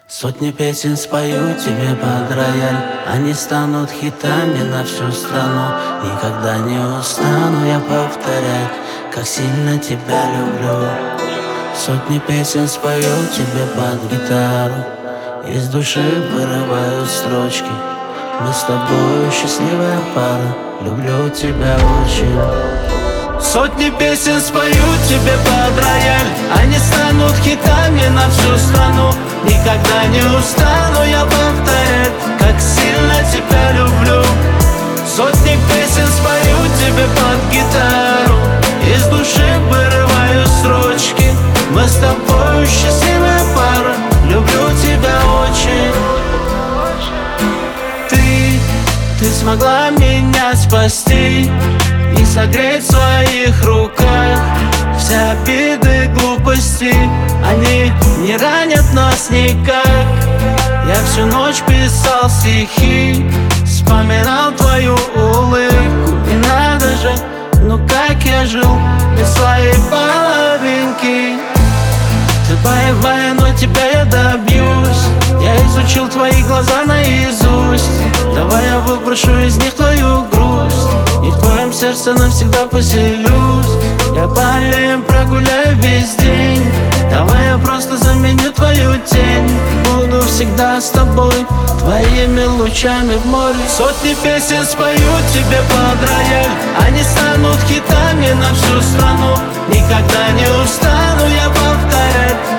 Сотни песен спою тебе под рояль, они станут хитами на всю страну. Никогда не устану я повторять, как сильно тебя люблю. Сотни песен спою тебе под гитару, из души вырывают строчки. Мы с тобой счастливая пара, люблю тебя очень. Сотни песен спою тебе под рояль, они станут хитами на всю страну. Никогда не устану я повторять, как сильно тебя люблю. Сотни песен спою тебе под гитару, из души вырываю строчки. Мы с тобой счастливая пара, люблю тебя очень. Ты смогла меня спасти и согреть в своих руках. Все обиды, глупости, они не ранят нас никак. Я всю ночь писал стихи, вспоминал твою улыбку. И надо же, ну как я жил без своей половинки. Ты боевая, но тебя я добьюсь. Я изучил твои глаза наизусть. Давай я выброшу из них твою грусть, и в твоем сердце навсегда поселюсь. Я по аллеям прогуляю весь день. Давай я просто заменю твою тень. Буду всегда с тобой, твоими лучами в море. Сотни песен спою тебе под рояль, они станут хитами на всю страну. Никогда не устану я повторять,